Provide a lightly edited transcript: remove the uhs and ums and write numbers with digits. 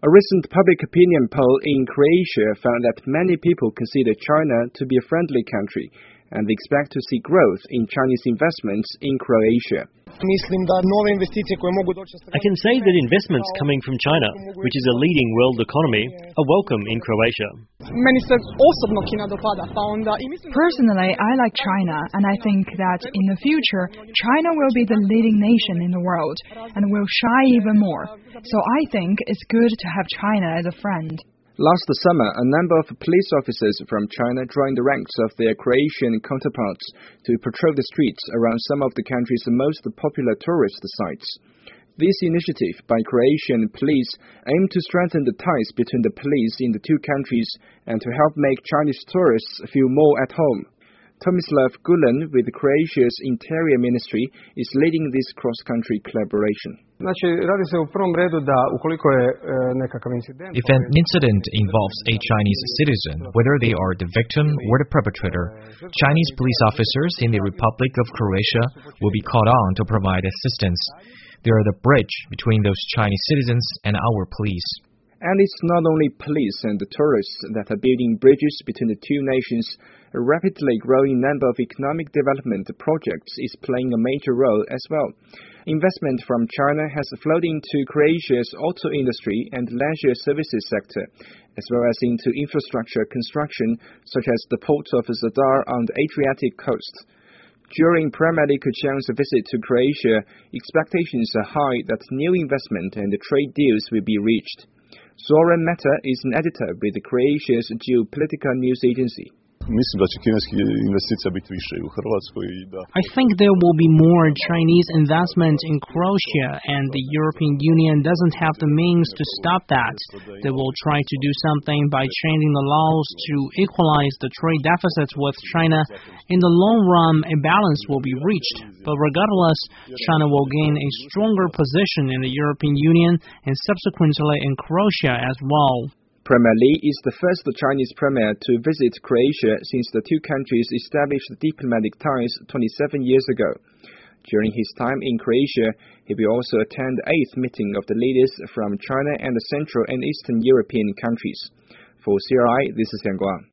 A recent public opinion poll in Croatia found that many people consider China to be a friendly country and expect to see growth in Chinese investments in Croatia. I can say that investments coming from China, which is a leading world economy, are welcome in Croatia. Personally, I like China, and I think that in the future, China will be the leading nation in the world and will shine even more. So I think it's good to have China as a friend. Last summer, a number of police officers from China joined the ranks of their Croatian counterparts to patrol the streets around some of the country's most popular tourist sites. This initiative by Croatian police aimed to strengthen the ties between the police in the two countries and to help make Chinese tourists feel more at home. Tomislav Gulen with Croatia's Interior Ministry is leading this cross-country collaboration. If an incident involves a Chinese citizen, whether they are the victim or the perpetrator, Chinese police officers in the Republic of Croatia will be called on to provide assistance. They are the bridge between those Chinese citizens and our police. And it's not only police and the tourists that are building bridges between the two nations. A rapidly growing number of economic development projects is playing a major role as well. Investment from China has flowed into Croatia's auto industry and leisure services sector, as well as into infrastructure construction, such as the port of Zadar on the Adriatic coast. During Premier Li Keqiang's visit to Croatia, expectations are high that new investment and trade deals will be reached. Zoran Meta is an editor with Croatia's geopolitical news agency. I think there will be more Chinese investment in Croatia, and the European Union doesn't have the means to stop that. They will try to do something by changing the laws to equalize the trade deficits with China. In the long run, a balance will be reached. But regardless, China will gain a stronger position in the European Union and subsequently in Croatia as well. Premier Li is the first Chinese premier to visit Croatia since the two countries established diplomatic ties 27 years ago. During his time in Croatia, he will also attend the 8th meeting of the leaders from China and the Central and Eastern European countries. For CRI, this is Liang Guang.